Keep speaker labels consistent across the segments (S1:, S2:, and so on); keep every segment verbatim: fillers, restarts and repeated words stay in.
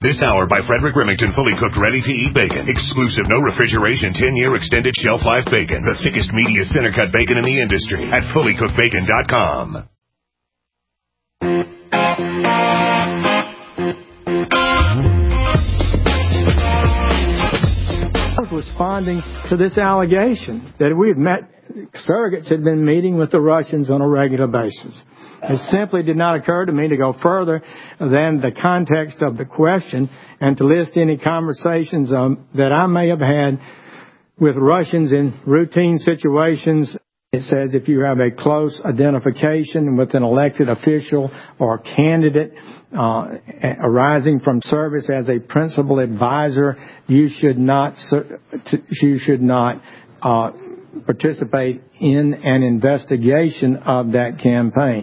S1: This hour by Frederick Remington, fully cooked, ready-to-eat bacon. Exclusive, no refrigeration, ten-year extended shelf life bacon. The thickest, meatiest, center-cut bacon in the industry at fully cooked bacon dot com.
S2: Responding to this allegation that we had met, surrogates had been meeting with the Russians on a regular basis. It simply did not occur to me to go further than the context of the question and to list any conversations um, that I may have had with Russians in routine situations. It says if you have a close identification with an elected official or candidate uh, arising from service as a principal advisor, you should not you should not uh, participate in an investigation of that campaign.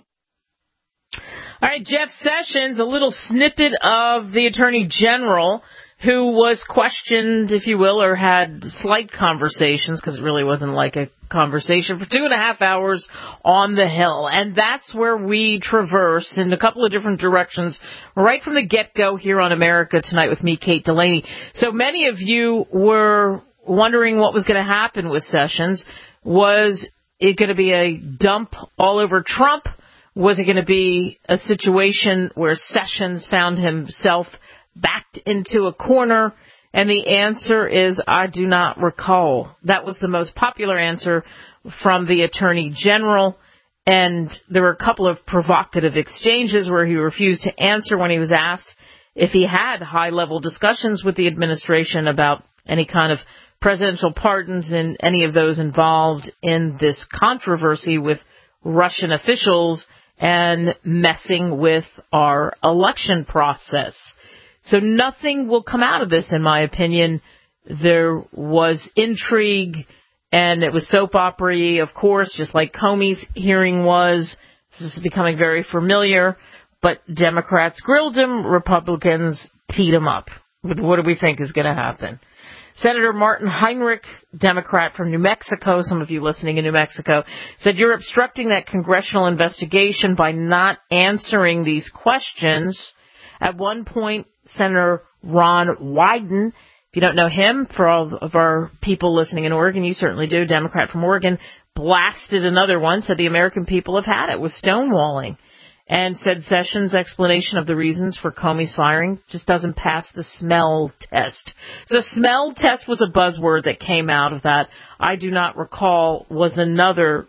S3: All right, Jeff Sessions, a little snippet of the Attorney General, who was questioned, if you will, or had slight conversations, because it really wasn't like a conversation, for two and a half hours on the Hill. And that's where we traverse in a couple of different directions right from the get-go here on America Tonight with me, Kate Delaney. So many of you were wondering what was going to happen with Sessions. Was it going to be a dump all over Trump? Was it going to be a situation where Sessions found himself backed into a corner? And the answer is, I do not recall. That was the most popular answer from the Attorney General. And there were a couple of provocative exchanges where he refused to answer when he was asked if he had high-level discussions with the administration about any kind of presidential pardons and any of those involved in this controversy with Russian officials and messing with our election process. So nothing will come out of this, in my opinion. There was intrigue, and it was soap opera-y, of course, just like Comey's hearing was. This is becoming very familiar. But Democrats grilled him, Republicans teed him up. What do we think is going to happen? Senator Martin Heinrich, Democrat from New Mexico, some of you listening in New Mexico, said, you're obstructing that congressional investigation by not answering these questions. At one point, Senator Ron Wyden, if you don't know him, for all of our people listening in Oregon, you certainly do, Democrat from Oregon, blasted another one, said the American people have had it with stonewalling, and said Sessions' explanation of the reasons for Comey's firing just doesn't pass the smell test. So smell test was a buzzword that came out of that. I do not recall was another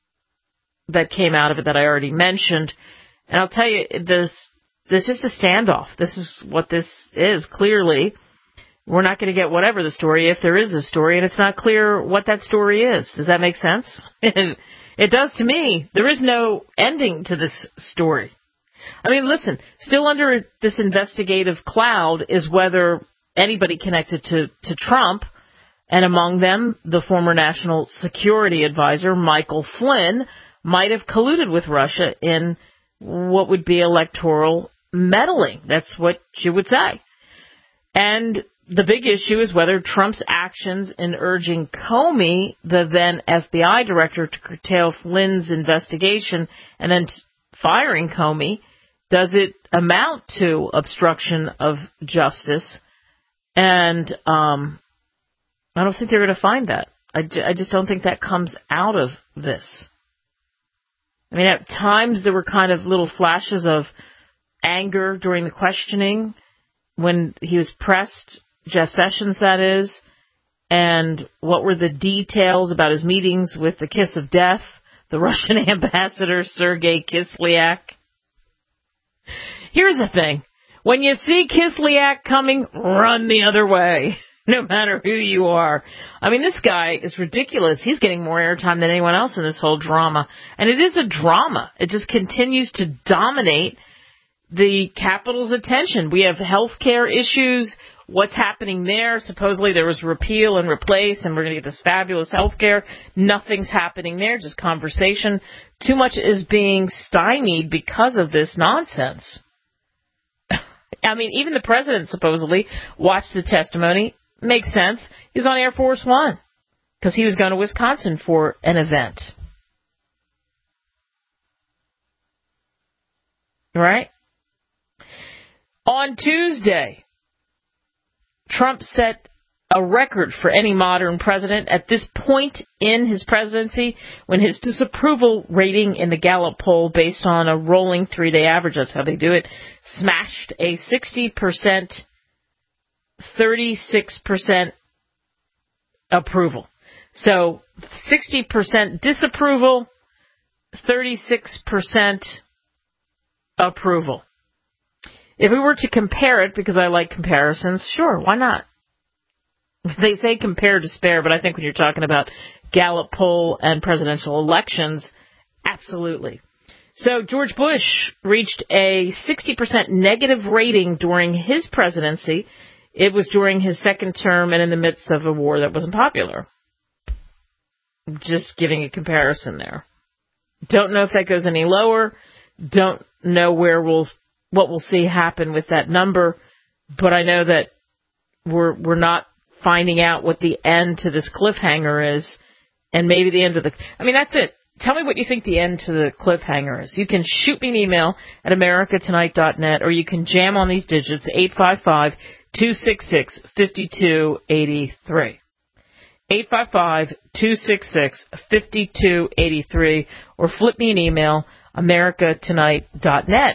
S3: that came out of it that I already mentioned. And I'll tell you, this This is just a standoff. This is what this is, clearly. We're not going to get whatever the story, if there is a story, and it's not clear what that story is. Does that make sense? It does to me. There is no ending to this story. I mean, listen, still under this investigative cloud is whether anybody connected to, to Trump, and among them, the former National Security Advisor, Michael Flynn, might have colluded with Russia in what would be electoral meddling. That's what you would say. And the big issue is whether Trump's actions in urging Comey, the then F B I director, to curtail Flynn's investigation and then firing Comey, does it amount to obstruction of justice? And um, I don't think they're going to find that. I, j- I just don't think that comes out of this. I mean, at times there were kind of little flashes of anger during the questioning when he was pressed, Jeff Sessions, that is, and what were the details about his meetings with the kiss of death, the Russian ambassador, Sergei Kislyak. Here's the thing. When you see Kislyak coming, run the other way, no matter who you are. I mean, this guy is ridiculous. He's getting more airtime than anyone else in this whole drama. And it is a drama. It just continues to dominate the Capitol's attention. We have health care issues. What's happening there? Supposedly there was repeal and replace, and we're going to get this fabulous health care. Nothing's happening there, just conversation. Too much is being stymied because of this nonsense. I mean, even the president supposedly watched the testimony. Makes sense. He was on Air Force One because he was going to Wisconsin for an event. Right? On Tuesday, Trump set a record for any modern president at this point in his presidency when his disapproval rating in the Gallup poll, based on a rolling three-day average, that's how they do it, smashed a sixty percent, thirty-six percent approval. So sixty percent disapproval, thirty-six percent approval. If we were to compare it, because I like comparisons, sure, why not? They say compare despair, but I think when you're talking about Gallup poll and presidential elections, absolutely. So George Bush reached a sixty percent negative rating during his presidency. It was during his second term and in the midst of a war that wasn't popular. Just giving a comparison there. Don't know if that goes any lower. Don't know where we'll what we'll see happen with that number, but I know that we're we're not finding out what the end to this cliffhanger is, and maybe the end of the... I mean, that's it. Tell me what you think the end to the cliffhanger is. You can shoot me an email at america tonight dot net, or you can jam on these digits, eight five five, two six six, five two eight three. eight five five, two six six, five two eight three, or flip me an email, america tonight dot net.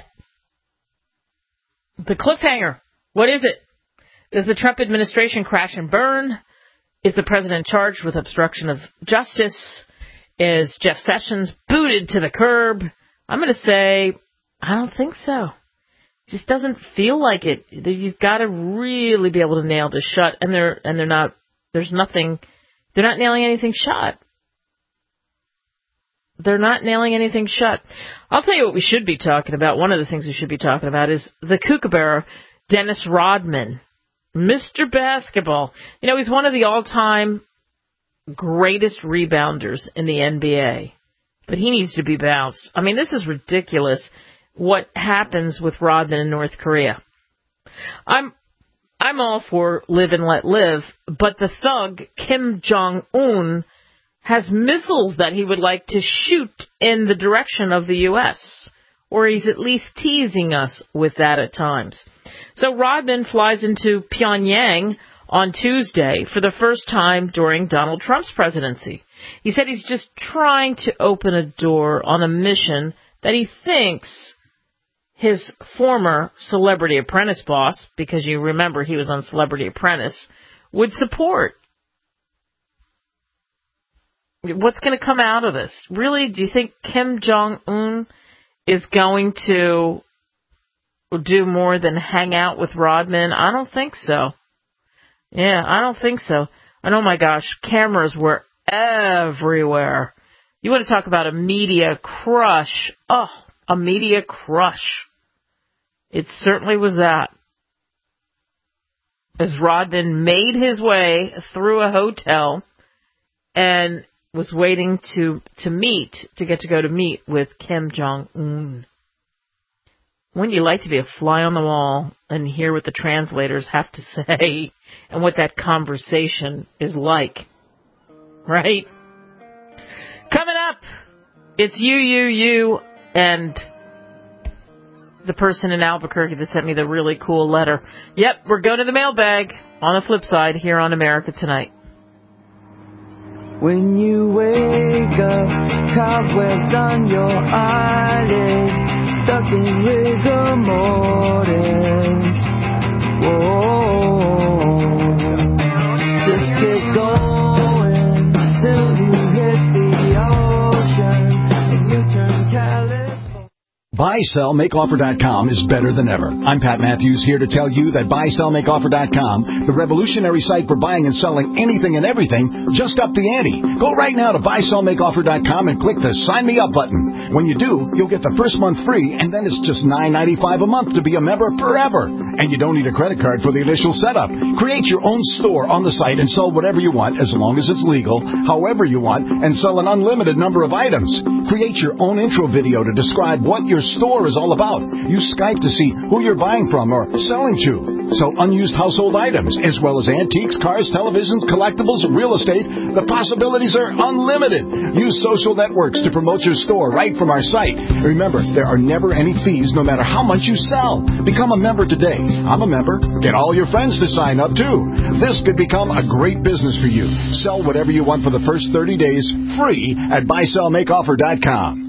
S3: The cliffhanger, what is it? Does the Trump administration crash and burn? Is the president charged with obstruction of justice? Is Jeff Sessions booted to the curb? I'm going to say, I don't think so. It just doesn't feel like it. You've got to really be able to nail this shut, and they're and they're not. There's nothing. They're not nailing anything shut. They're not nailing anything shut. I'll tell you what we should be talking about. One of the things we should be talking about is the kookaburra, Dennis Rodman. Mister Basketball. You know, he's one of the all-time greatest rebounders in the N B A. But he needs to be bounced. I mean, this is ridiculous what happens with Rodman in North Korea. I'm I'm all for live and let live, but the thug Kim Jong-un has missiles that he would like to shoot in the direction of the U S, or he's at least teasing us with that at times. So Rodman flies into Pyongyang on Tuesday for the first time during Donald Trump's presidency. He said he's just trying to open a door on a mission that he thinks his former Celebrity Apprentice boss, because you remember he was on Celebrity Apprentice, would support. What's going to come out of this? Really, do you think Kim Jong-un is going to do more than hang out with Rodman? I don't think so. Yeah, I don't think so. And oh my gosh, cameras were everywhere. You want to talk about a media crush. Oh, a media crush. It certainly was that. As Rodman made his way through a hotel and was waiting to, to meet, to get to go to meet with Kim Jong-un. Wouldn't you like to be a fly on the wall and hear what the translators have to say and what that conversation is like? Right? Coming up, it's you, you, you, and the person in Albuquerque that sent me the really cool letter. Yep, we're going to the mailbag on the flip side here on America Tonight.
S4: When you wake up, cobwebs on your eyelids, stuck in rigor mortis. Whoa, just get going till you hit the ocean and you turn California.
S5: buy sell make offer dot com is better than ever. I'm Pat Matthews, here to tell you that buy sell make offer dot com, the revolutionary site for buying and selling anything and everything, just upped the ante. Go right now to buy sell make offer dot com and click the Sign Me Up button. When you do, you'll get the first month free, and then it's just nine ninety-five a month to be a member forever. And you don't need a credit card for the initial setup. Create your own store on the site and sell whatever you want, as long as it's legal, however you want, and sell an unlimited number of items. Create your own intro video to describe what your store is all about. Use Skype to see who you're buying from or selling to. Sell unused household items, as well as antiques, cars, televisions, collectibles, real estate. The possibilities are unlimited. Use social networks to promote your store right from our site. Remember, there are never any fees no matter how much you sell. Become a member today. I'm a member. Get all your friends to sign up, too. This could become a great business for you. Sell whatever you want for the first thirty days free at buy sell make offer dot com.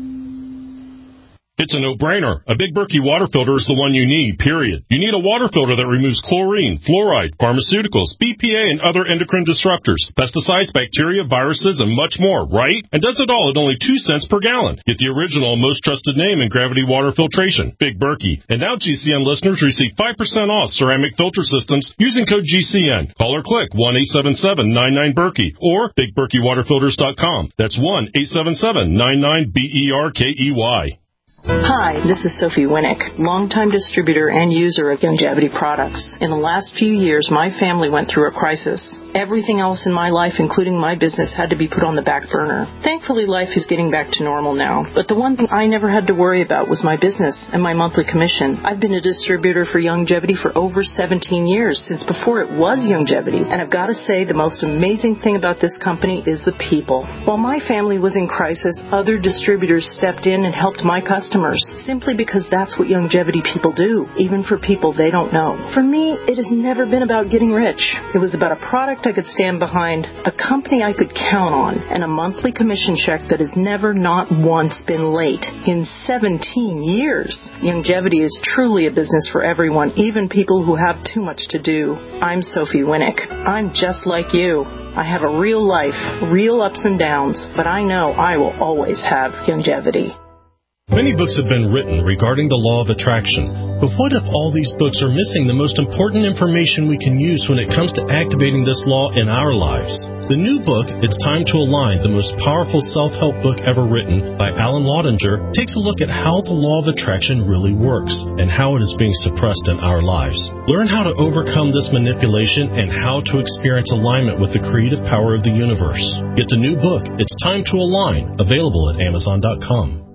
S6: It's a no-brainer. A Big Berkey water filter is the one you need, period. You need a water filter that removes chlorine, fluoride, pharmaceuticals, B P A, and other endocrine disruptors, pesticides, bacteria, viruses, and much more, right? And does it all at only two cents per gallon. Get the original and most trusted name in gravity water filtration, Big Berkey. And now G C N listeners receive five percent off ceramic filter systems using code G C N. Call or click one eight seven seven nine nine Berkey or big berkey water filters dot com. That's one eight seven seven nine nine B E R K E Y.
S7: Hi, this is Sophie Winnick, longtime distributor and user of Youngevity products. In the last few years, my family went through a crisis. Everything else in my life, including my business, had to be put on the back burner. Thankfully, life is getting back to normal now. But the one thing I never had to worry about was my business and my monthly commission. I've been a distributor for Youngevity for over seventeen years, since before it was Youngevity. And I've got to say, the most amazing thing about this company is the people. While my family was in crisis, other distributors stepped in and helped my customers, simply because that's what Youngevity people do, even for people they don't know. For me, it has never been about getting rich. It was about a product I could stand behind, a company I could count on, and a monthly commission check that has never, not once, been late in seventeen years. Youngevity is truly a business for everyone, even people who have too much to do. I'm Sophie Winnick. I'm just like you. I have a real life, real ups and downs, but I know I will always have Youngevity.
S6: Many books have been written regarding the law of attraction, but what if all these books are missing the most important information we can use when it comes to activating this law in our lives? The new book, It's Time to Align, the most powerful self-help book ever written by Alan Laudinger, takes a look at how the law of attraction really works and how it is being suppressed in our lives. Learn how to overcome this manipulation and how to experience alignment with the creative power of the universe. Get the new book, It's Time to Align, available at amazon dot com.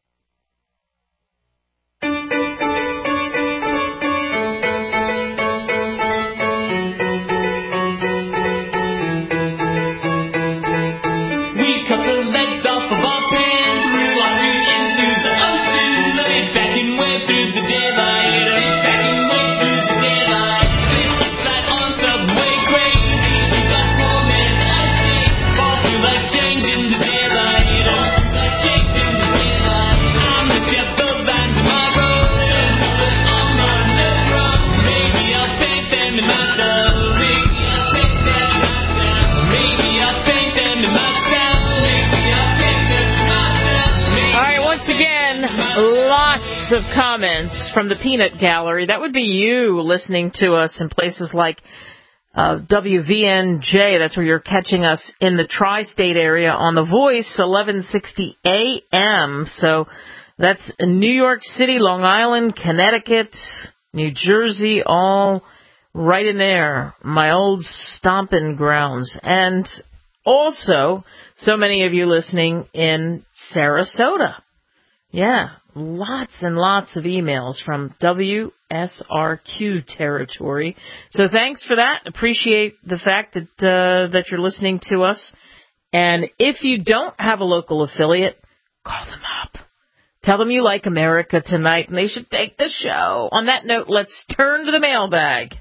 S3: Of comments from the Peanut Gallery. That would be you listening to us in places like uh, W V N J. That's where you're catching us in the tri-state area on The Voice, eleven sixty A M. So that's New York City, Long Island, Connecticut, New Jersey, all right in there. My old stomping grounds. And also, so many of you listening in Sarasota. Yeah. Lots and lots of emails from W S R Q territory. So thanks for that. Appreciate the fact that uh, that you're listening to us. And if you don't have a local affiliate, call them up. Tell them you like America tonight and they should take the show. On that note, let's turn to the mailbag.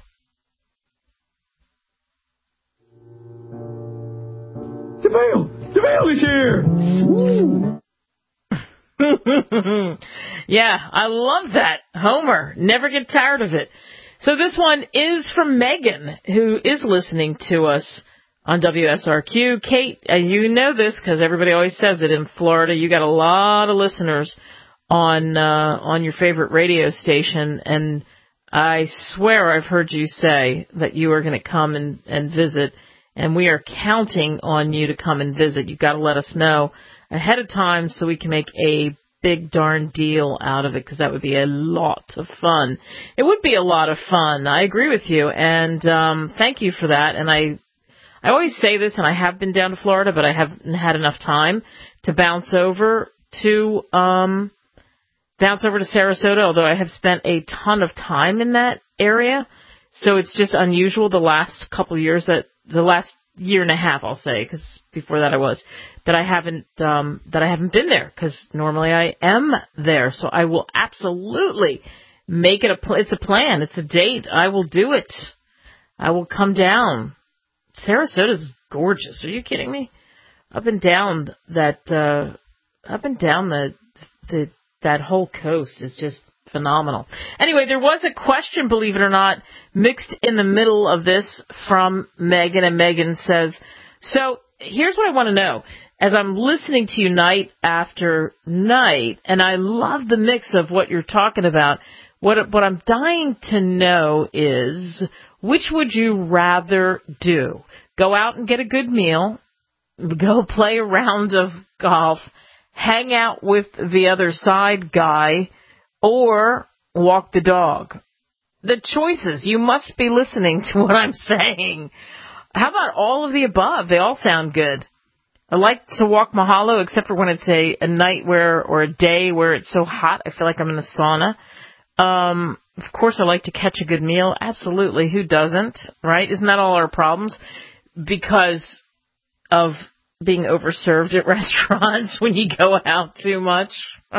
S2: The mail! The mail is here! Woo!
S3: Yeah, I love that. Homer. Never get tired of it. So this one is from Megan, who is listening to us on W S R Q. Kate, uh, you know this because everybody always says it in Florida. You got a lot of listeners on uh, on your favorite radio station, and I swear I've heard you say that you are going to come and, and visit, and we are counting on you to come and visit. You've got to let us know ahead of time so we can make a big darn deal out of it, because that would be a lot of fun. It would be a lot of fun. I agree with you, and um, thank you for that. And I I always say this, and I have been down to Florida, but I haven't had enough time to bounce over to um, bounce over to Sarasota, although I have spent a ton of time in that area. So it's just unusual the last couple of years that, the last year and a half, I'll say, because before that I was, that I haven't, um, that I haven't been there, because normally I am there. So I will absolutely make it a, pl- it's a plan, it's a date. I will do it. I will come down. Sarasota's gorgeous. Are you kidding me? Up and down that, uh, up and down the, the, that whole coast is just phenomenal. Anyway, there was a question, believe it or not, mixed in the middle of this from Megan, and Megan says, so here's what I want to know. As I'm listening to you night after night, and I love the mix of what you're talking about, what, what I'm dying to know is, which would you rather do? Go out and get a good meal, go play a round of golf, hang out with the other side guy, or walk the dog? The choices. You must be listening to what I'm saying. How about all of the above? They all sound good. I like to walk Mahalo, except for when it's a, a night where, or a day where it's so hot, I feel like I'm in a sauna. Um, of course, I like to catch a good meal. Absolutely. Who doesn't, right? Isn't that all our problems? Because of being overserved at restaurants when you go out too much.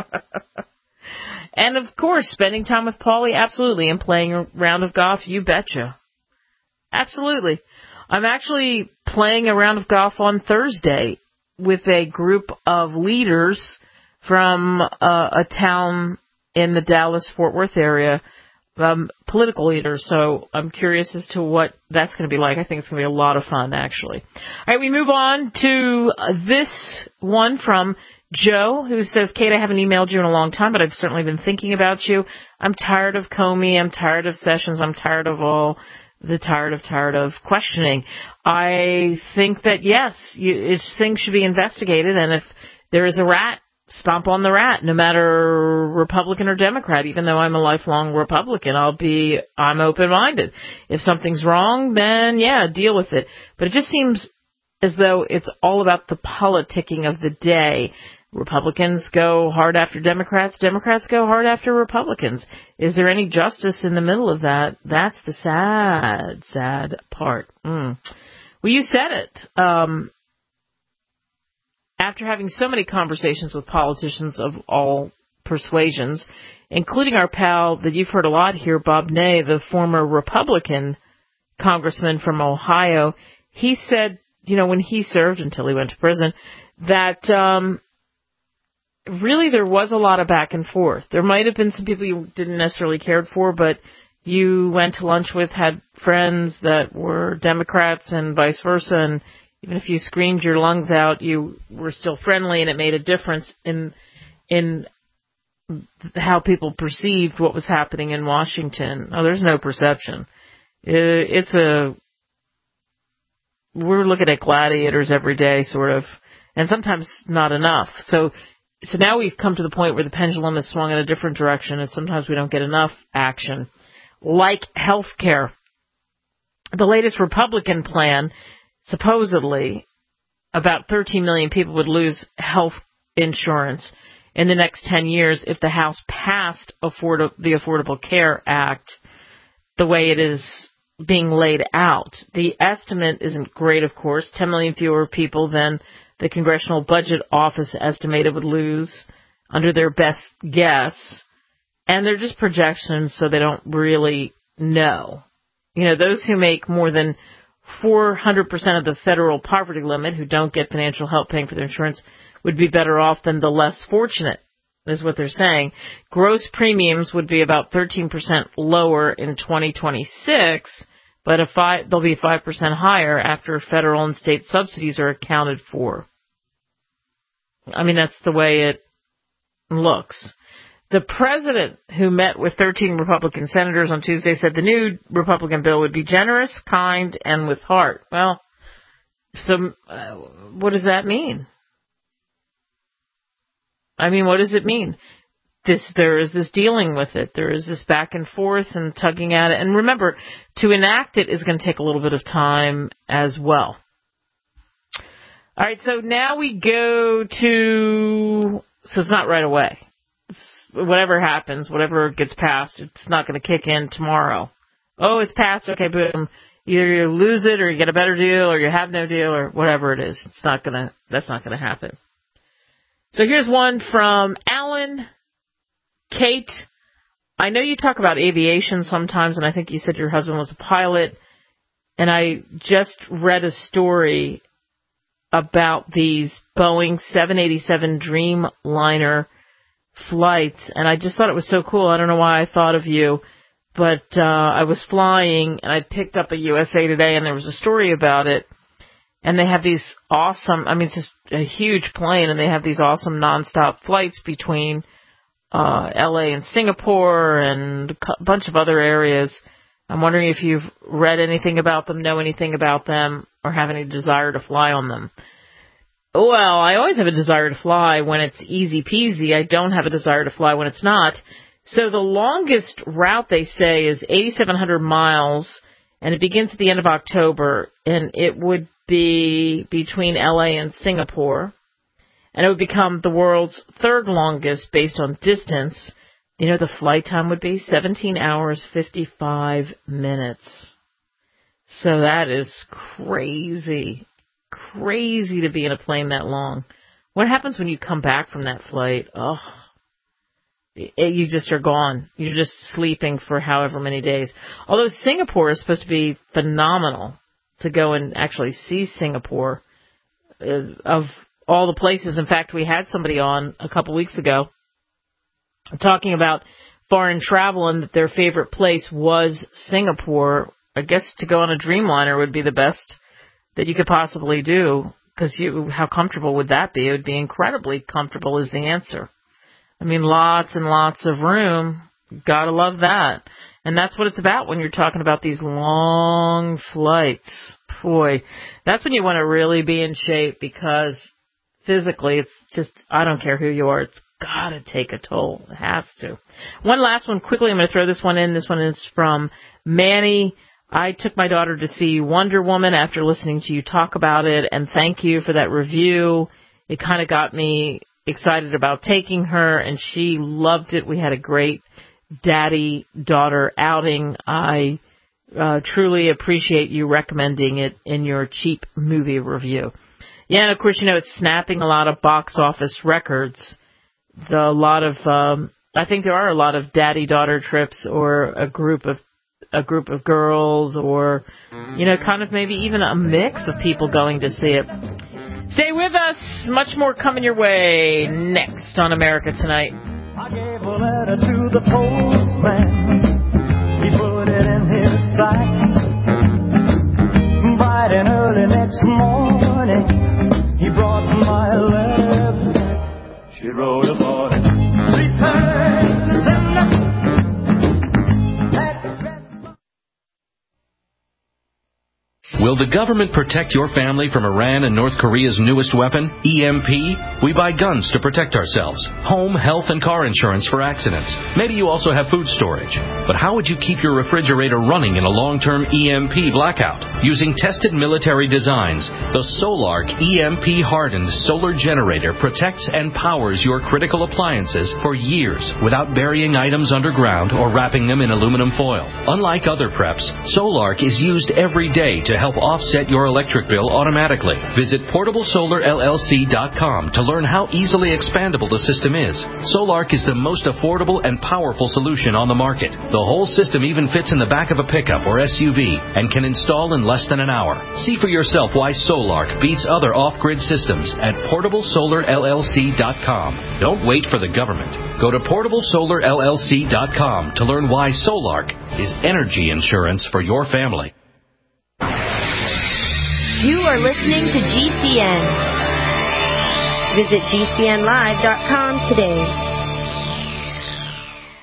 S3: And, of course, spending time with Paulie, absolutely, and playing a round of golf, you betcha. Absolutely. I'm actually playing a round of golf on Thursday with a group of leaders from uh, a town in the Dallas-Fort Worth area, um, political leaders. So I'm curious as to what that's going to be like. I think it's going to be a lot of fun, actually. All right, we move on to this one from Joe, who says, Kate, I haven't emailed you in a long time, but I've certainly been thinking about you. I'm tired of Comey. I'm tired of Sessions. I'm tired of all the tired of, tired of questioning. I think that, yes, you, it, things should be investigated, and if there is a rat, stomp on the rat, no matter Republican or Democrat. Even though I'm a lifelong Republican, I'll be, I'm open-minded. If something's wrong, then, yeah, deal with it. But it just seems as though it's all about the politicking of the day. Republicans go hard after Democrats. Democrats go hard after Republicans. Is there any justice in the middle of that? That's the sad, sad part. Mm. Well, you said it. Um, after having so many conversations with politicians of all persuasions, including our pal that you've heard a lot here, Bob Ney, the former Republican congressman from Ohio, he said, you know, when he served until he went to prison, that um, really there was a lot of back and forth. There might have been some people you didn't necessarily cared for, but you went to lunch with, had friends that were Democrats and vice versa, and even if you screamed your lungs out, you were still friendly, and it made a difference in in how people perceived what was happening in Washington. Oh, there's no perception. It's a we're looking at gladiators every day, sort of, and sometimes not enough. So, so now we've come to the point where the pendulum has swung in a different direction, and sometimes we don't get enough action, like health care. The latest Republican plan, supposedly, about thirteen million people would lose health insurance in the next ten years if the House passed afford- the Affordable Care Act the way it is being laid out. The estimate isn't great, of course. ten million fewer people than the Congressional Budget Office estimated would lose under their best guess. And they're just projections, so they don't really know. You know, those who make more than four hundred percent of the federal poverty limit, who don't get financial help paying for their insurance, would be better off than the less fortunate, is what they're saying. Gross premiums would be about thirteen percent lower in twenty twenty-six, but a five, they'll be five percent higher after federal and state subsidies are accounted for. I mean, that's the way it looks. The president, who met with thirteen Republican senators on Tuesday, said the new Republican bill would be generous, kind, and with heart. Well, so uh, what does that mean? I mean, what does it mean? This, there is this dealing with it. There is this back and forth and tugging at it. And remember, to enact it is going to take a little bit of time as well. All right, so now we go to, so it's not right away. It's whatever happens, whatever gets passed, it's not going to kick in tomorrow. Oh, it's passed. Okay, boom. Either you lose it, or you get a better deal, or you have no deal, or whatever it is. It's not gonna. That's not going to happen. So here's one from Alan. Kate, I know you talk about aviation sometimes, and I think you said your husband was a pilot. And I just read a story about these Boeing seven eighty-seven Dreamliner flights, and I just thought it was so cool. I don't know why I thought of you, but uh, I was flying, and I picked up a U S A Today, and there was a story about it. And they have these awesome, I mean, it's just a huge plane, and they have these awesome nonstop flights between uh, L A and Singapore and a bunch of other areas. I'm wondering if you've read anything about them, know anything about them, or have any desire to fly on them. Well, I always have a desire to fly when it's easy peasy. I don't have a desire to fly when it's not. So the longest route, they say, is eighty-seven hundred miles, and it begins at the end of October, and it would be between L A and Singapore, and it would become the world's third longest based on distance. You know, the flight time would be seventeen hours, fifty-five minutes. So that is crazy, crazy to be in a plane that long. What happens when you come back from that flight? Oh, you just are gone. You're just sleeping for however many days. Although Singapore is supposed to be phenomenal to go and actually see Singapore. Uh, of all the places, in fact, we had somebody on a couple weeks ago talking about foreign travel and that their favorite place was Singapore. I guess to go on a Dreamliner would be the best that you could possibly do, because you, how comfortable would that be? It would be incredibly comfortable is the answer. I mean, lots and lots of room. Gotta love that. And that's what it's about when you're talking about these long flights. Boy, that's when you want to really be in shape, because physically it's just, I don't care who you are, it's got to take a toll. It has to. One last one quickly. I'm going to throw this one in. This one is from Manny. I took my daughter to see Wonder Woman after listening to you talk about it, and thank you for that review. It kind of got me excited about taking her, and she loved it. We had a great daddy-daughter outing. I uh, truly appreciate you recommending it in your cheap movie review. Yeah, and of course, you know, it's snapping a lot of box office records. The, a lot of, um, I think there are a lot of daddy-daughter trips, or a group of a group of girls, or, you know, kind of maybe even a mix of people going to see it. Stay with us. Much more coming your way next on America Tonight.
S4: I gave a letter to the postman. He put it in his sack. Bright and early next morning, he brought my letter back. She wrote about it. Return to sender.
S8: Will the government protect your family from Iran and North Korea's newest weapon, E M P? We buy guns to protect ourselves, home, health, and car insurance for accidents. Maybe you also have food storage. But how would you keep your refrigerator running in a long-term E M P blackout? Using tested military designs, the Solark E M P-hardened solar generator protects and powers your critical appliances for years without burying items underground or wrapping them in aluminum foil. Unlike other preps, Solark is used every day to help offset your electric bill automatically. Visit portable solar L L C dot com to learn how easily expandable the system is. Solark is the most affordable and powerful solution on the market. The whole system even fits in the back of a pickup or S U V and can install in less than an hour. See for yourself why Solark beats other off-grid systems at portable solar L L C dot com. Don't wait for the government. Go to portable solar L L C dot com to learn why Solark is energy insurance for your family.
S9: You are listening to G C N. Visit G C N live dot com today.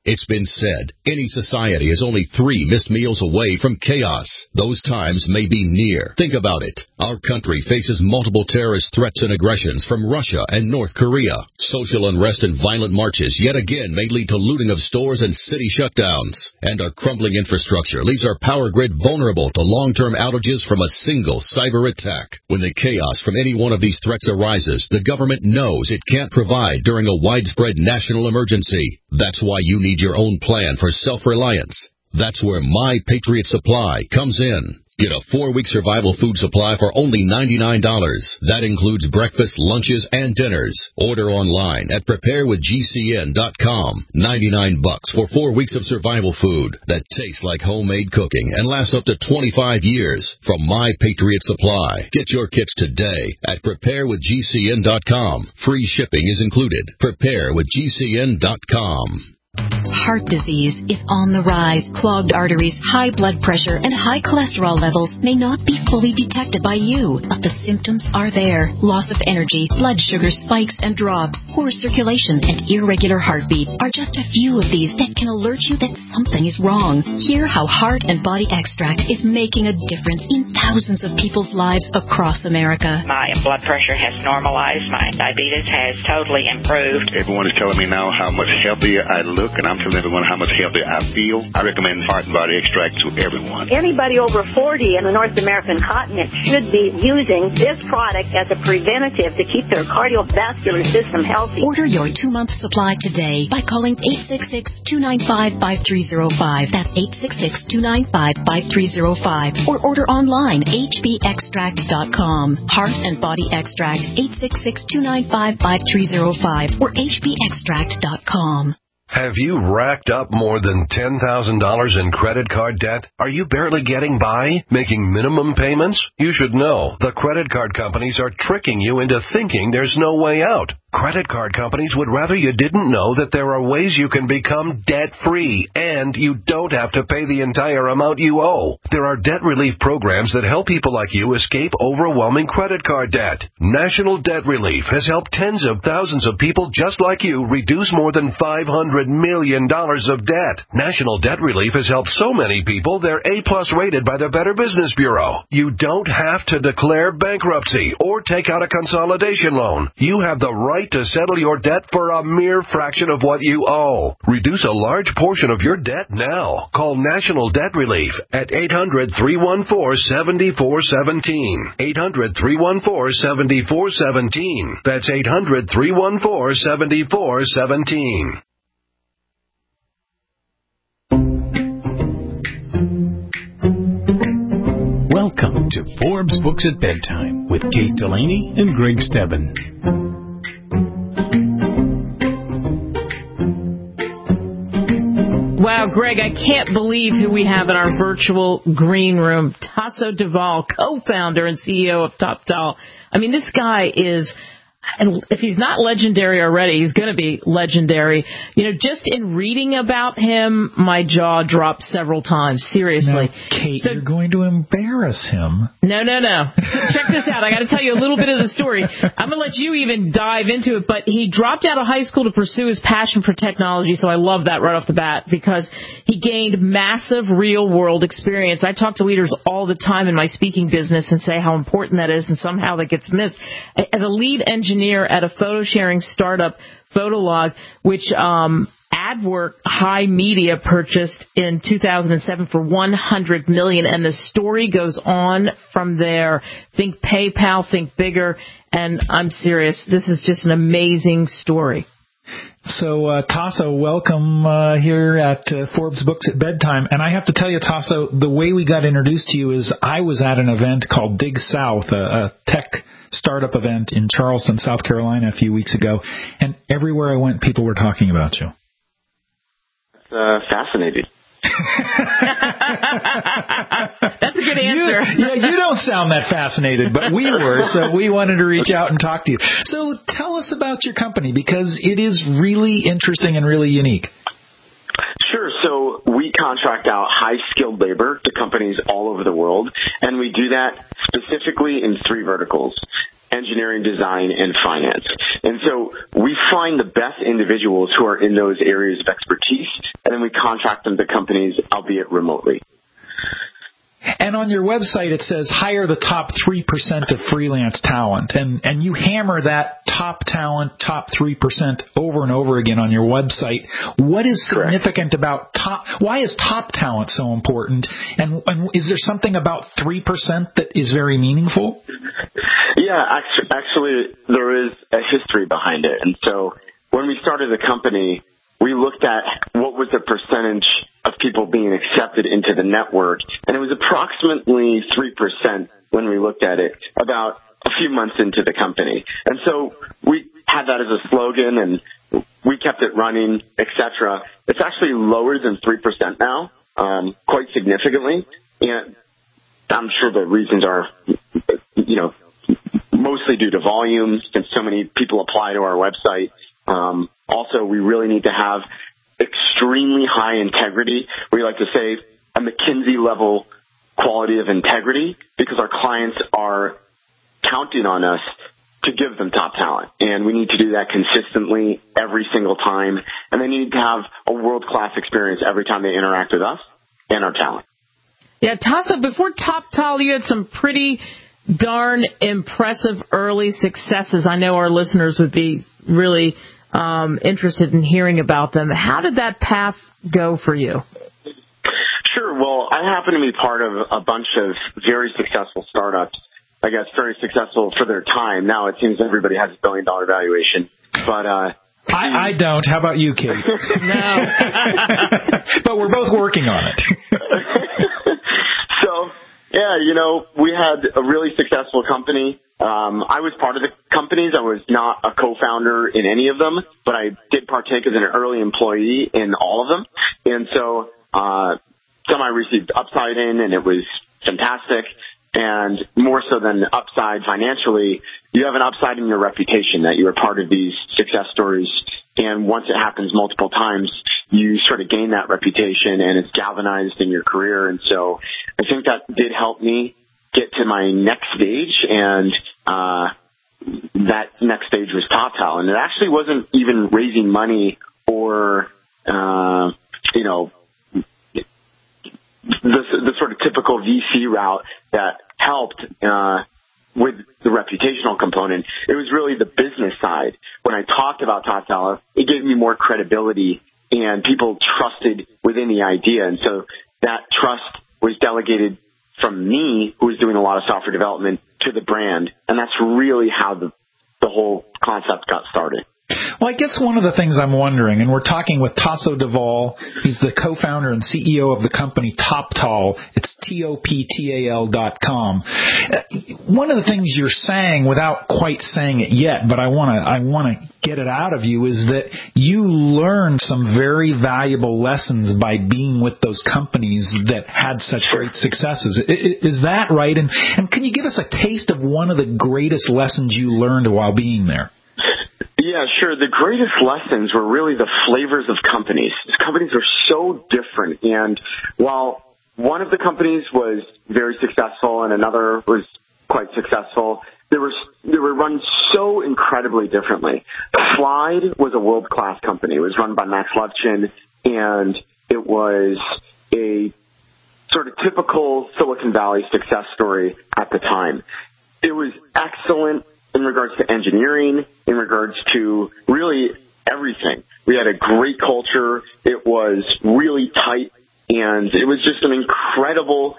S10: It's been said, any society is only three missed meals away from chaos. Those times may be near. Think about it. Our country faces multiple terrorist threats and aggressions from Russia and North Korea. Social unrest and violent marches yet again may lead to looting of stores and city shutdowns. And our crumbling infrastructure leaves our power grid vulnerable to long-term outages from a single cyber attack. When the chaos from any one of these threats arises, the government knows it can't provide during a widespread national emergency. That's why you need your own plan for self-reliance. That's where My Patriot Supply comes in. Get a four-week survival food supply for only ninety-nine dollars. That includes breakfast, lunches, and dinners. Order online at prepare with G C N dot com. ninety-nine bucks for four weeks of survival food that tastes like homemade cooking and lasts up to twenty-five years from My Patriot Supply. Get your kits today at prepare with G C N dot com. Free shipping is included. prepare with G C N dot com.
S11: Heart disease is on the rise. Clogged arteries, high blood pressure, and high cholesterol levels may not be fully detected by you, but the symptoms are there. Loss of energy, blood sugar spikes and drops, poor circulation, and irregular heartbeat are just a few of these that can alert you that something is wrong. Hear how Heart and Body Extract is making a difference in thousands of people's lives across America.
S12: My blood pressure has normalized. My diabetes has totally improved.
S13: Everyone is telling me now how much healthier I look, and I'm telling everyone how much healthier I feel. I recommend Heart and Body Extract to everyone.
S14: Anybody over forty in the North American continent should be using this product as a preventative to keep their cardiovascular system healthy.
S11: Order your two-month supply today by calling eight six six, two nine five, five three zero five. That's eight six six, two nine five, five three zero five. Or order online, H B extract dot com. Heart and Body Extract, eight six six, two nine five, five three zero five or H B extract dot com.
S15: Have you racked up more than ten thousand dollars in credit card debt? Are you barely getting by, making minimum payments? You should know the credit card companies are tricking you into thinking there's no way out. Credit card companies would rather you didn't know that there are ways you can become debt-free, and you don't have to pay the entire amount you owe. There are debt relief programs that help people like you escape overwhelming credit card debt. National Debt Relief has helped tens of thousands of people just like you reduce more than five hundred million dollars of debt. National Debt Relief has helped so many people they're A-plus rated by the Better Business Bureau. You don't have to declare bankruptcy or take out a consolidation loan. You have the right to settle your debt for a mere fraction of what you owe. Reduce a large portion of your debt now. Call National Debt Relief at eight hundred, three one four, seven four one seven. eight hundred, three one four, seven four one seven. That's eight hundred, three one four, seven four one seven.
S16: Welcome to Forbes Books at Bedtime with Kate Delaney and Greg Stebbin.
S3: Wow, Greg, I can't believe who we have in our virtual green room. Tasso Duvall, co-founder and C E O of TopDoll. I mean, this guy is, and if he's not legendary already, he's going to be legendary. You know, just in reading about him, my jaw dropped several times. Seriously.
S17: Now, Kate,
S3: so,
S17: you're going to embarrass him.
S3: No, no, no. Check this out. I got to tell you a little bit of the story. I'm going to let you even dive into it. But he dropped out of high school to pursue his passion for technology. So I love that right off the bat because he gained massive real-world experience. I talk to leaders all the time in my speaking business and say how important that is, and somehow that gets missed. As a lead engineer, engineer at a photo-sharing startup, Photolog, which um, AdWork High Media purchased in two thousand seven for one hundred million dollars, and the story goes on from there. Think PayPal, think bigger, and I'm serious. This is just an amazing story.
S17: So, uh, Tasso, welcome uh, here at uh, Forbes Books at Bedtime. And I have to tell you, Tasso, the way we got introduced to you is I was at an event called Dig South, a, a tech startup event in Charleston, South Carolina, a few weeks ago. And everywhere I went, people were talking about you.
S18: Uh, fascinating.
S3: That's a good answer.
S17: You, yeah, you don't sound that fascinated, but we were, so we wanted to reach out and talk to you. So tell us about your company, because it is really interesting and really unique.
S18: Sure. So we contract out high-skilled labor to companies all over the world, and we do that specifically in three verticals: engineering, design, and finance. And so we find the best individuals who are in those areas of expertise, and then we contract them to companies, albeit remotely.
S17: And on your website, it says hire the top three percent of freelance talent. And, and you hammer that top talent, top three percent over and over again on your website. What is significant Correct. about top, why is top talent so important? And, and is there something about three percent that is very meaningful?
S18: Yeah, actually, actually, there is a history behind it. And so when we started the company, we looked at what was the percentage of people being accepted into the network, and it was approximately three percent when we looked at it about a few months into the company. And so we had that as a slogan, and we kept it running, et cetera. It's actually lower than three percent now, um, quite significantly, and I'm sure the reasons are, you know, mostly due to volume, since so many people apply to our website. Um, also, we really need to have extremely high integrity. We like to say a McKinsey level quality of integrity, because our clients are counting on us to give them top talent. And we need to do that consistently every single time. And they need to have a world-class experience every time they interact with us and our talent.
S3: Yeah, Tasso, before TopTal, you had some pretty darn impressive early successes. I know our listeners would be really um, interested in hearing about them. How did that path go for you?
S18: Sure. Well, I happen to be part of a bunch of very successful startups. I guess very successful for their time. Now it seems everybody has a billion dollar valuation, but uh,
S17: I, I don't. How about you, Kate?
S3: No.
S17: But we're both working on it.
S18: So, yeah, you know, we had a really successful company. Um, I was part of the companies. I was not a co-founder in any of them, but I did partake as an early employee in all of them. And so uh, some I received upside in, and it was fantastic. And more so than upside financially, you have an upside in your reputation that you are part of these success stories. And once it happens multiple times, you sort of gain that reputation, and it's galvanized in your career. And so I think that did help me get to my next stage, and uh, that next stage was TopTal. And it actually wasn't even raising money or, uh, you know, the, the sort of typical V C route that helped uh, with the reputational component. It was really the business side. When I talked about TopTal, it gave me more credibility, and people trusted within the idea. And so that trust was delegated from me, who was doing a lot of software development, to the brand. And that's really how the, the whole concept got started.
S17: Well, I guess one of the things I'm wondering, and we're talking with Tasso Duvall, he's the co-founder and C E O of the company TopTal. It's T O P T A L dot com. One of the things you're saying, without quite saying it yet, but I want to I want to get it out of you, is that you learned some very valuable lessons by being with those companies that had such great successes. Is that right? And, and can you give us a taste of one of the greatest lessons you learned while being there?
S18: Yeah, sure. The greatest lessons were really the flavors of companies. Companies are so different. And while one of the companies was very successful and another was quite successful, they were, they were run so incredibly differently. Slide was a world-class company. It was run by Max Levchin, and it was a sort of typical Silicon Valley success story at the time. It was excellent in regards to engineering, in regards to really everything. We had a great culture. It was really tight, and it was just an incredible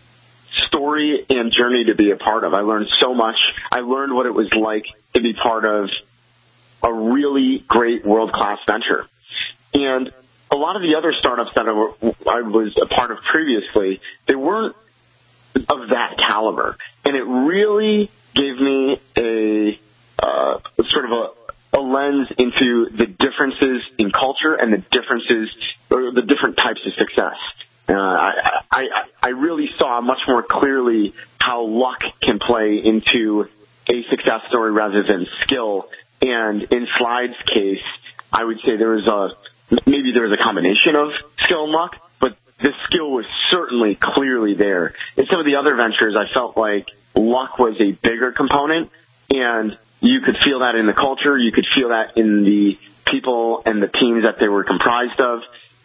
S18: story and journey to be a part of. I learned so much. I learned what it was like to be part of a really great world-class venture. And a lot of the other startups that I, were, I was a part of previously, they weren't of that caliber. And it really gave me a uh, sort of a, a lens into the differences in culture and the differences, or the different types of success. Uh, I, I, I really saw much more clearly how luck can play into a success story rather than skill. And in Slide's case, I would say there was a, maybe there was a combination of skill and luck, but the skill was certainly clearly there. In some of the other ventures, I felt like luck was a bigger component, and you could feel that in the culture. You could feel that in the people and the teams that they were comprised of. It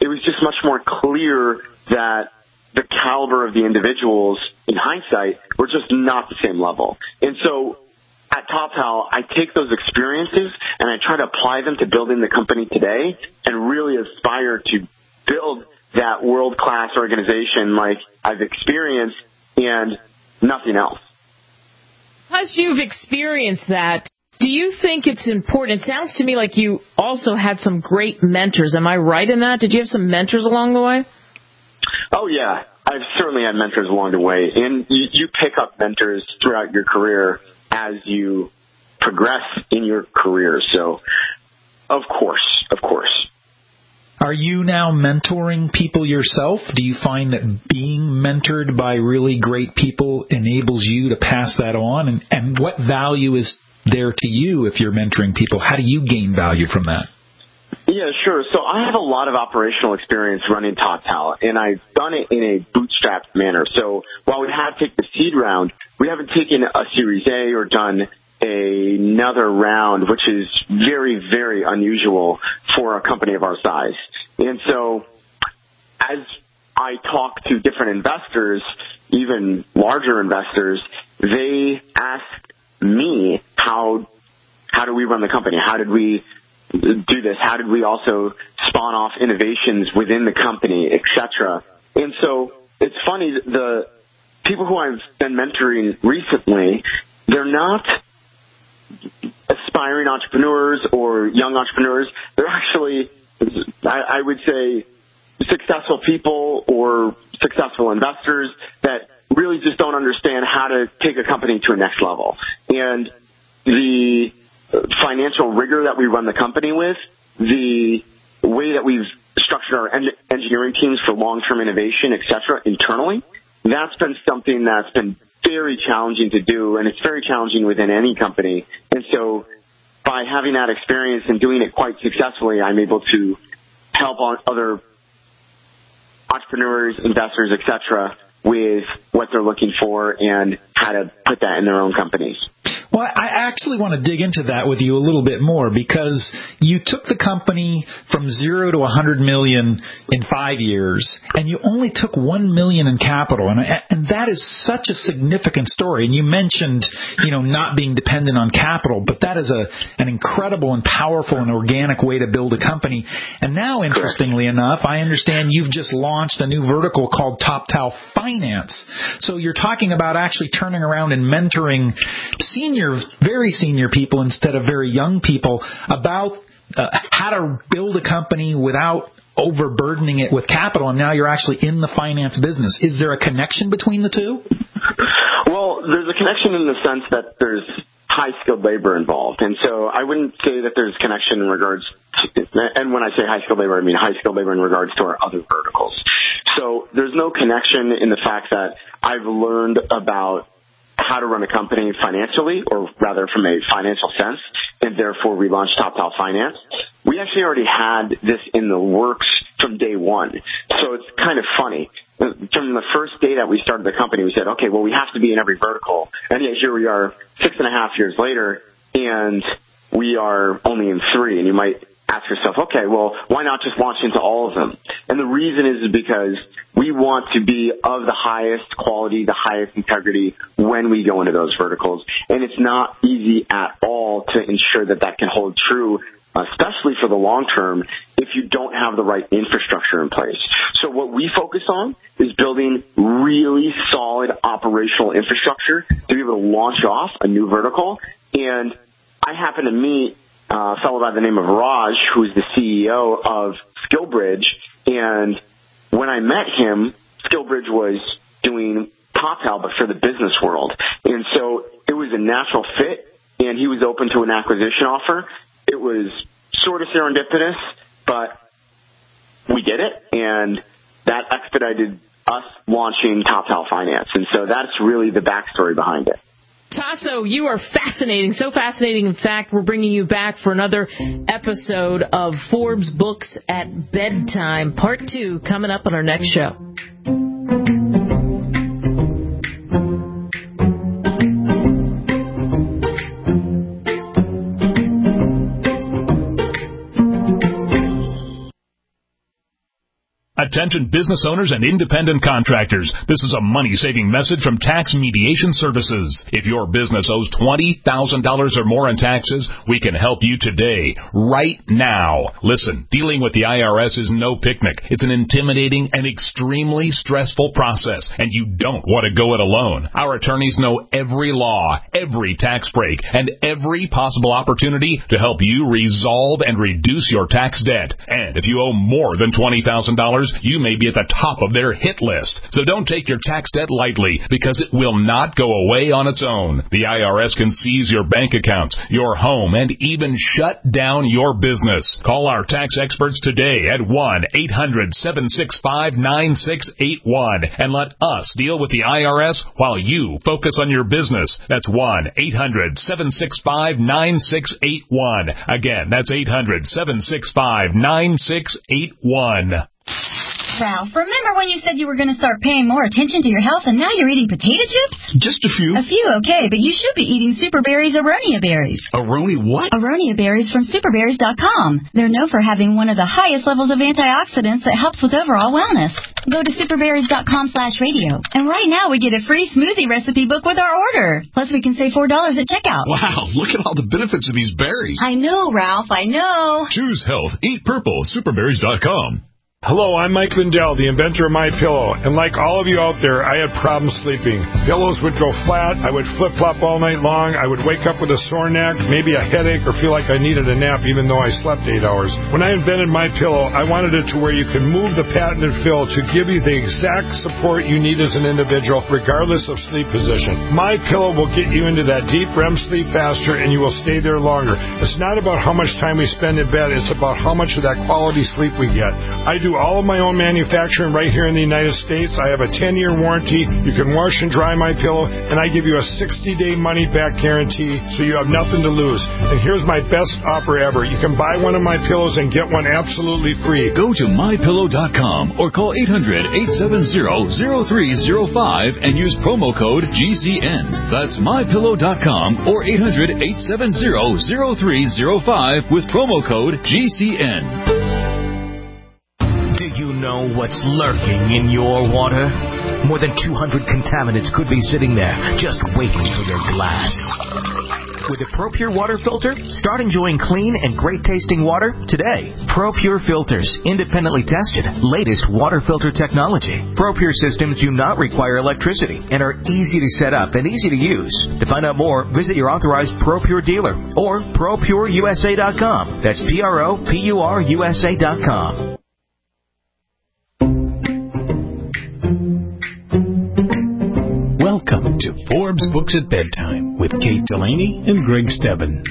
S18: was just much more clear that the caliber of the individuals in hindsight were just not the same level. And so at TopTal, I take those experiences and I try to apply them to building the company today and really aspire to build that world-class organization like I've experienced and nothing else.
S3: Because you've experienced that, do you think it's important? It sounds to me like you also had some great mentors. Am I right in that? Did you have some mentors along the way?
S18: Oh, yeah. I've certainly had mentors along the way. And you, you pick up mentors throughout your career as you progress in your career. So, of course, of course.
S17: Are you now mentoring people yourself? Do you find that being mentored by really great people enables you to pass that on? And, and what value is there to you if you're mentoring people? How do you gain value from that?
S18: Yeah, sure. So I have a lot of operational experience running TopTal, and I've done it in a bootstrapped manner. So while we have taken the seed round, we haven't taken a Series A or done another round, which is very, very unusual for a company of our size. And so as I talk to different investors, even larger investors, they ask me, how how do we run the company? How did we do this? How did we also spawn off innovations within the company, et cetera? And so it's funny, the people who I've been mentoring recently, they're not aspiring entrepreneurs or young entrepreneurs. They're actually, I, I would say, successful people or successful investors that really just don't understand how to take a company to a next level. And the financial rigor that we run the company with, the way that we've structured our en- engineering teams for long-term innovation, et cetera, internally, that's been something that's been very challenging to do, and it's very challenging within any company. And so by having that experience and doing it quite successfully, I'm able to help on other entrepreneurs, investors, et cetera, with what they're looking for and how to put that in their own companies.
S17: Well, I actually want to dig into that with you a little bit more, because you took the company from zero to one hundred million in five years, and you only took one million in capital, and and that is such a significant story. And you mentioned, you know, not being dependent on capital, but that is a an incredible and powerful and organic way to build a company. And now, interestingly enough, I understand you've just launched a new vertical called TopTal Finance. So you're talking about actually turning around and mentoring senior very senior people instead of very young people about uh, how to build a company without overburdening it with capital, and now you're actually in the finance business. Is there a connection between the two?
S18: Well, there's a connection in the sense that there's high-skilled labor involved, and so I wouldn't say that there's connection in regards to, and when I say high-skilled labor, I mean high-skilled labor in regards to our other verticals. So there's no connection in the fact that I've learned about how to run a company financially, or rather from a financial sense, and therefore we launched TopTal Finance. We actually already had this in the works from day one. So it's kind of funny. From the first day that we started the company, we said, okay, well, we have to be in every vertical. And yet here we are six and a half years later, and we are only in three. And you might ask yourself, okay, well, why not just launch into all of them? And the reason is because we want to be of the highest quality, the highest integrity when we go into those verticals. And it's not easy at all to ensure that that can hold true, especially for the long term, if you don't have the right infrastructure in place. So what we focus on is building really solid operational infrastructure to be able to launch off a new vertical. And I happen to meet a fellow by the name of Raj, who's the C E O of SkillBridge. And when I met him, SkillBridge was doing TopTal, but for the business world. And so it was a natural fit, and he was open to an acquisition offer. It was sort of serendipitous, but we did it, and that expedited us launching TopTal Finance. And so that's really the backstory behind it.
S3: Tasso, you are fascinating, so fascinating. In fact, we're bringing you back for another episode of Forbes Books at Bedtime, Part two, coming up on our next show.
S19: Attention business owners and independent contractors. This is a money-saving message from Tax Mediation Services. If your business owes twenty thousand dollars or more in taxes, we can help you today, right now. Listen, dealing with the I R S is no picnic. It's an intimidating and extremely stressful process, and you don't want to go it alone. Our attorneys know every law, every tax break, and every possible opportunity to help you resolve and reduce your tax debt. And if you owe more than twenty thousand dollars, you may be at the top of their hit list. So don't take your tax debt lightly, because it will not go away on its own. The I R S can seize your bank accounts, your home, and even shut down your business. Call our tax experts today at one eight hundred seven six five nine six eight one and let us deal with the I R S while you focus on your business. That's one eight hundred seven six five nine six eight one. Again, that's eight hundred seven six five nine six eight one.
S20: Ralph, remember when you said you were going to start paying more attention to your health and now you're eating potato chips?
S21: Just a few.
S20: A few, okay, but you should be eating Super Berries Aronia berries.
S21: Aroni what?
S20: Aronia berries from super berries dot com. They're known for having one of the highest levels of antioxidants that helps with overall wellness. Go to super berries dot com slash radio. And right now we get a free smoothie recipe book with our order. Plus we can save four dollars at checkout.
S21: Wow, look at all the benefits of these berries.
S20: I know, Ralph, I know.
S21: Choose health. Eat purple. super berries dot com.
S22: Hello, I'm Mike Lindell, the inventor of MyPillow, and like all of you out there, I had problems sleeping. Pillows would go flat, I would flip-flop all night long, I would wake up with a sore neck, maybe a headache, or feel like I needed a nap even though I slept eight hours. When I invented MyPillow, I wanted it to where you can move the patented fill to give you the exact support you need as an individual, regardless of sleep position. MyPillow will get you into that deep R E M sleep faster, and you will stay there longer. It's not about how much time we spend in bed, it's about how much of that quality sleep we get. I do all of my own manufacturing right here in the United States. I have a ten-year warranty. You can wash and dry my pillow, and I give you a sixty-day money-back guarantee, so you have nothing to lose. And here's my best offer ever. You can buy one of my pillows and get one absolutely free.
S23: Go to my pillow dot com or call eight hundred, eight seven zero, zero three zero five and use promo code G C N. That's my pillow dot com or eight hundred, eight seven zero, zero three zero five with promo code G C N.
S24: Do you know what's lurking in your water? More than two hundred contaminants could be sitting there, just waiting for your glass. With a ProPure water filter, start enjoying clean and great-tasting water today. ProPure filters, independently tested, latest water filter technology. ProPure systems do not require electricity and are easy to set up and easy to use. To find out more, visit your authorized ProPure dealer or pro pure U S A dot com. That's P R O P U R U S A dot com.
S16: Welcome to Forbes Books at Bedtime with Kate Delaney and Greg Stebbin.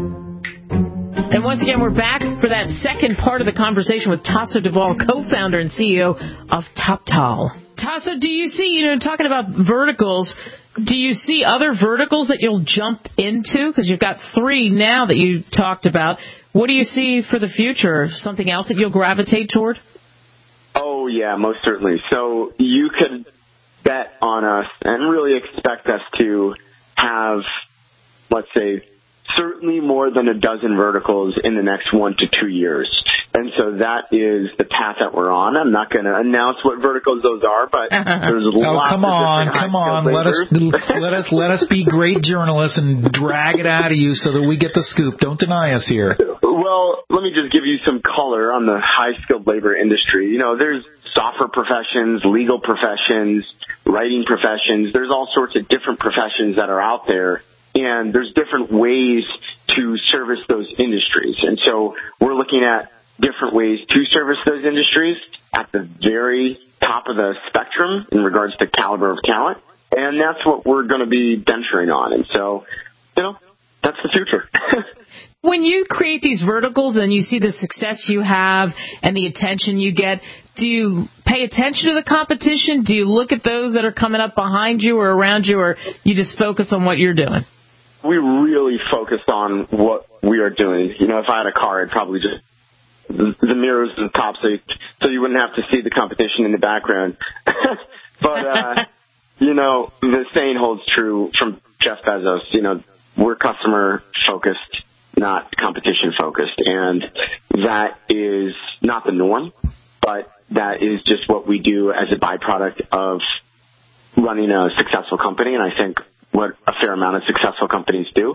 S3: And once again, we're back for that second part of the conversation with Tasso Duvall, co-founder and C E O of Toptal. Tasso, do you see, you know, talking about verticals, do you see other verticals that you'll jump into? Because you've got three now that you talked about. What do you see for the future? Something else that you'll gravitate toward?
S18: Oh, yeah, most certainly. So you could bet on us and really expect us to have, let's say, certainly more than a dozen verticals in the next one to two years. And so that is the path that we're on. I'm not going to announce what verticals those are, but there's
S17: oh,
S18: lots
S17: come
S18: of
S17: on,
S18: different
S17: come on. Let us, let us, let us be great journalists and drag it out of you so that we get the scoop. Don't deny us here.
S18: Well, let me just give you some color on the high-skilled labor industry. You know, there's software professions, legal professions, writing professions. There's all sorts of different professions that are out there, and there's different ways to service those industries. And so we're looking at different ways to service those industries at the very top of the spectrum in regards to caliber of talent. And that's what we're going to be venturing on. And so, you know, that's the future.
S3: When you create these verticals and you see the success you have and the attention you get, do you pay attention to the competition? Do you look at those that are coming up behind you or around you, or you just focus on what you're doing?
S18: We really focus on what we are doing. You know, if I had a car, I'd probably just the mirrors at the top so you, so you wouldn't have to see the competition in the background. But, uh, you know, the saying holds true from Jeff Bezos. You know, we're customer-focused, not competition-focused. And that is not the norm, but that is just what we do as a byproduct of running a successful company, and I think what a fair amount of successful companies do.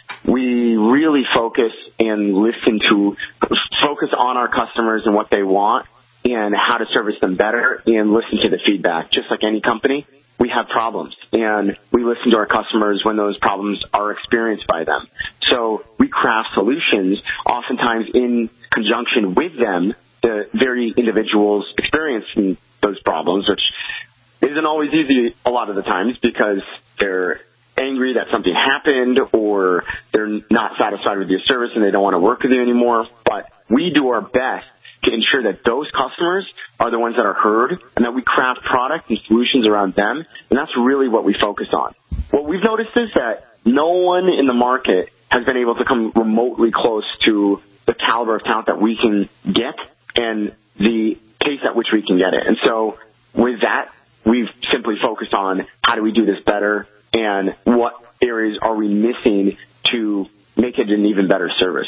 S18: We really focus and listen to, focus on our customers and what they want and how to service them better and listen to the feedback. Just like any company, we have problems, and we listen to our customers when those problems are experienced by them. So we craft solutions oftentimes in conjunction with them, the very individuals experiencing those problems, which isn't always easy a lot of the times because they're angry that something happened or they're not satisfied with your service and they don't want to work with you anymore. But we do our best to ensure that those customers are the ones that are heard and that we craft products and solutions around them. And that's really what we focus on. What we've noticed is that no one in the market has been able to come remotely close to the caliber of talent that we can get and the pace at which we can get it. And so with that, we've simply focused on how do we do this better and what areas are we missing to make it an even better service.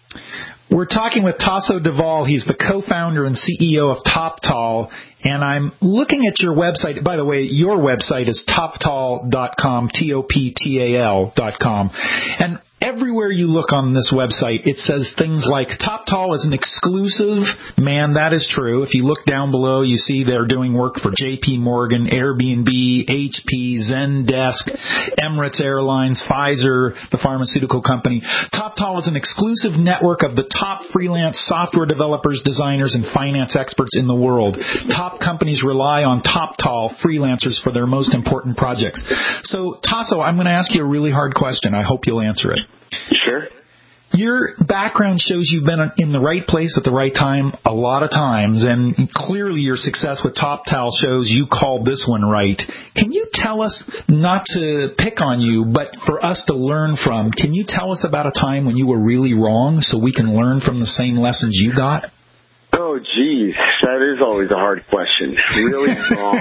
S17: We're talking with Tasso Duvall. He's the co-founder and C E O of TopTal, and I'm looking at your website. By the way, your website is toptal dot com, T O P T A L dot com. And everywhere you look on this website, it says things like TopTal is an exclusive. Man, that is true. If you look down below, you see they're doing work for J P Morgan, Airbnb, H P, Zendesk, Emirates Airlines, Pfizer, the pharmaceutical company. TopTal is an exclusive network of the top freelance software developers, designers, and finance experts in the world. Top companies rely on TopTal freelancers for their most important projects. So, Tasso, I'm going to ask you a really hard question. I hope you'll answer it.
S18: Sure.
S17: Your background shows you've been in the right place at the right time a lot of times, and clearly your success with TopTal shows you called this one right. Can you tell us, not to pick on you, but for us to learn from, can you tell us about a time when you were really wrong so we can learn from the same lessons you got?
S18: Oh, geez, that is always a hard question. Really wrong.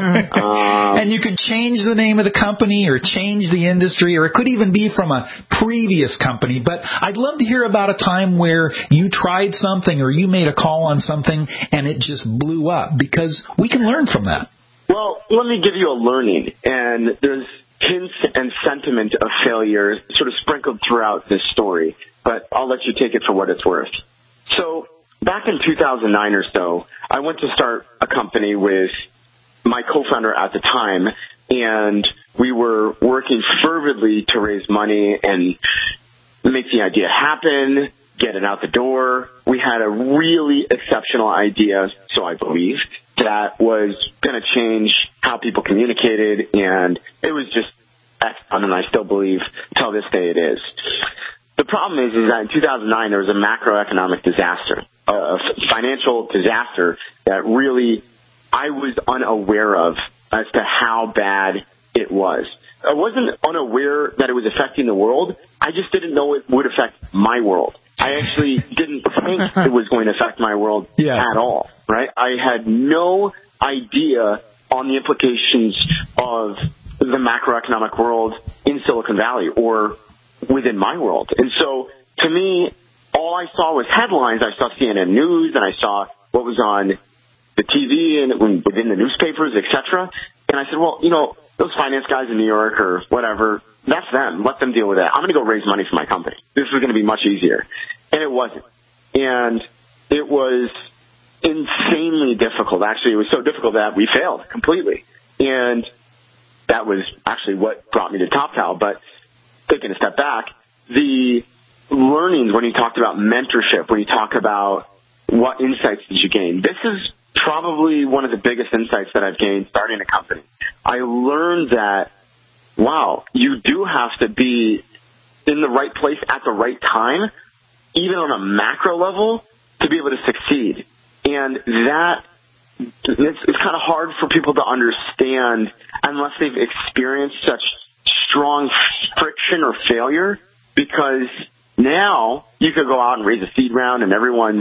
S18: um,
S17: and you could change the name of the company or change the industry, or it could even be from a previous company. But I'd love to hear about a time where you tried something or you made a call on something and it just blew up, because we can learn from that.
S18: Well, let me give you a learning. And there's hints and sentiment of failure sort of sprinkled throughout this story, but I'll let you take it for what it's worth. So, back in two thousand nine or so, I went to start a company with my co-founder at the time, and we were working fervently to raise money and make the idea happen, get it out the door. We had a really exceptional idea, so I believed, that was going to change how people communicated, and it was just excellent, and I still believe till this day it is. The problem is, is that in two thousand nine there was a macroeconomic disaster, a financial disaster that really I was unaware of as to how bad it was. I wasn't unaware that it was affecting the world. I just didn't know it would affect my world. I actually didn't think it was going to affect my world yes. at all, right? I had no idea on the implications of the macroeconomic world in Silicon Valley or within my world. And so, to me, all I saw was headlines. I saw C N N News, and I saw what was on the T V and within the newspapers, et cetera. And I said, well, you know, those finance guys in New York or whatever, that's them. Let them deal with that. I'm going to go raise money for my company. This is going to be much easier. And it wasn't. And it was insanely difficult. Actually, it was so difficult that we failed completely. And that was actually what brought me to TopTal. But taking a step back, the learnings when you talked about mentorship, when you talk about what insights did you gain, this is probably one of the biggest insights that I've gained starting a company. I learned that, wow, you do have to be in the right place at the right time, even on a macro level, to be able to succeed. And that it's, it's kind of hard for people to understand unless they've experienced such strong friction or failure, because now you could go out and raise a seed round and everyone's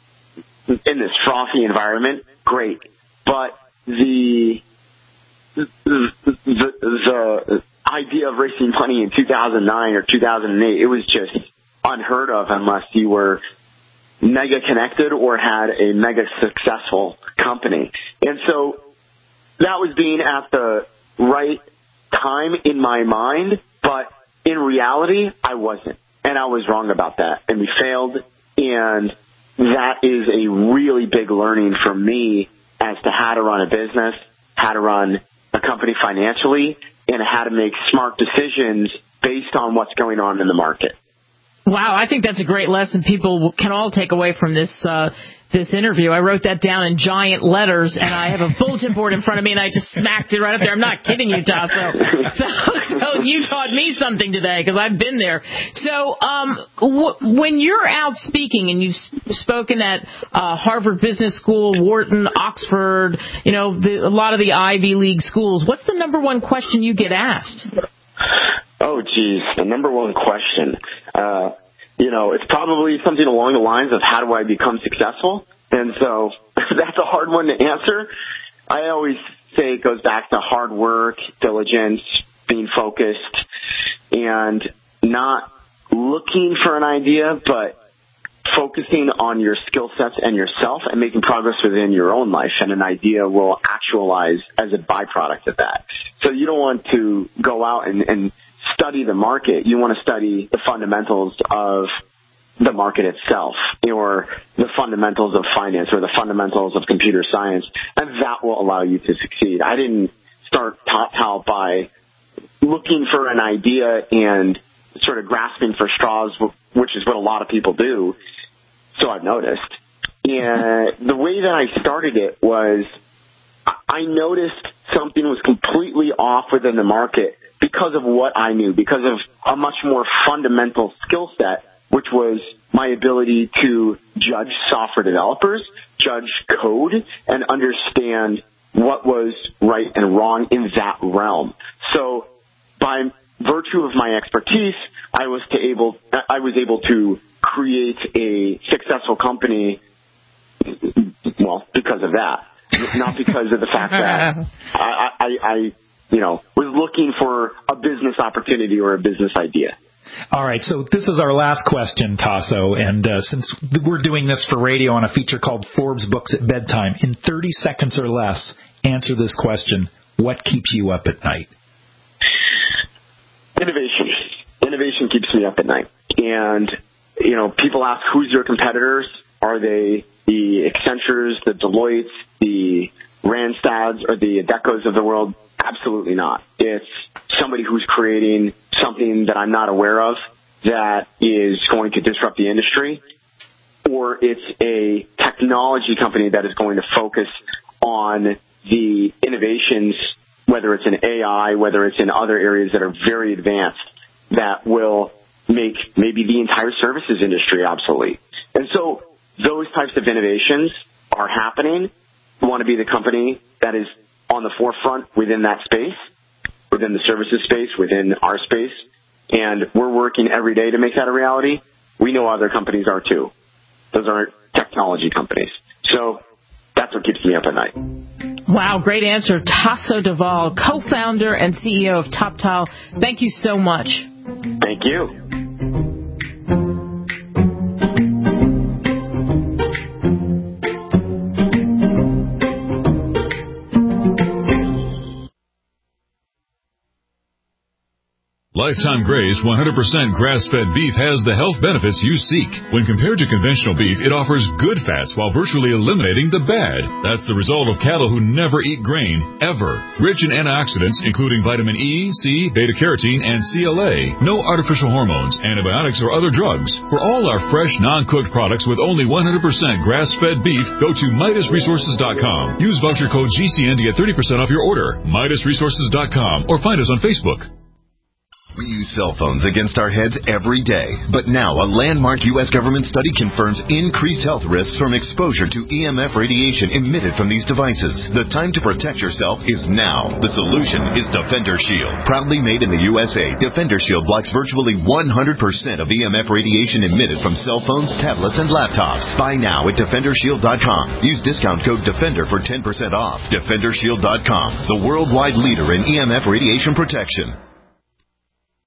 S18: in this frothy environment. Great. But the the, the, the idea of raising money in two thousand nine or two thousand eight, it was just unheard of unless you were mega connected or had a mega successful company. And so that was being at the right time in my mind, but in reality, I wasn't. And I was wrong about that. And we failed. And that is a really big learning for me as to how to run a business, how to run a company financially, and how to make smart decisions based on what's going on in the market.
S3: Wow, I think that's a great lesson people can all take away from this uh, this interview. I wrote that down in giant letters, and I have a bulletin board in front of me, and I just smacked it right up there. I'm not kidding you, Tasso. So, so you taught me something today, because I've been there. So um, w- when you're out speaking, and you've spoken at uh, Harvard Business School, Wharton, Oxford, you know, the, a lot of the Ivy League schools, what's the number one question you get asked?
S18: Oh, geez, the number one question. Uh, you know, it's probably something along the lines of how do I become successful? And so that's a hard one to answer. I always say it goes back to hard work, diligence, being focused, and not looking for an idea, but focusing on your skill sets and yourself and making progress within your own life, and an idea will actualize as a byproduct of that. So you don't want to go out and, and study the market. You want to study the fundamentals of the market itself, or the fundamentals of finance, or the fundamentals of computer science, and that will allow you to succeed. I didn't start TopTal by looking for an idea and sort of grasping for straws, which is what a lot of people do, so I've noticed. And the way that I started it was I noticed something was completely off within the market because of what I knew, because of a much more fundamental skill set, which was my ability to judge software developers, judge code, and understand what was right and wrong in that realm. So by virtue of my expertise, I was to able I was able to create a successful company, well, because of that, not because of the fact that I, I, I you know, was looking for a business opportunity or a business idea.
S17: All right, so this is our last question, Tasso, and uh, since we're doing this for radio on a feature called Forbes Books at Bedtime, in thirty seconds or less, answer this question. What keeps you up at night?
S18: Innovation. Innovation keeps me up at night. And, you know, people ask, who's your competitors? Are they the Accentures, the Deloittes, the Randstads, or the Adecos of the world? Absolutely not. It's somebody who's creating something that I'm not aware of that is going to disrupt the industry, or it's a technology company that is going to focus on the innovations, whether it's in A I, whether it's in other areas that are very advanced, that will make maybe the entire services industry obsolete. And so those types of innovations are happening. We want to be the company that is on the forefront within that space, within the services space, within our space, and we're working every day to make that a reality. We know other companies are too. Those aren't technology companies. So that's what keeps me up at night.
S3: Wow, great answer. Tasso Duvall, co-founder and C E O of TopTal. Thank you so much.
S18: Thank you.
S21: Lifetime Graze one hundred percent grass-fed beef has the health benefits you seek. When compared to conventional beef, it offers good fats while virtually eliminating the bad. That's the result of cattle who never eat grain, ever. Rich in antioxidants, including vitamin E, C, beta-carotene, and C L A. No artificial hormones, antibiotics, or other drugs. For all our fresh, non-cooked products with only one hundred percent grass-fed beef, go to Midas Resources dot com. Use voucher code G C N to get thirty percent off your order. Midas Resources dot com, or find us on Facebook.
S1: We use cell phones against our heads every day. But now a landmark U S government study confirms increased health risks from exposure to E M F radiation emitted from these devices. The time to protect yourself is now. The solution is Defender Shield. Proudly made in the U S A, Defender Shield blocks virtually one hundred percent of E M F radiation emitted from cell phones, tablets, and laptops. Buy now at Defender Shield dot com. Use discount code DEFENDER for ten percent off. Defender Shield dot com, the worldwide leader in E M F radiation protection.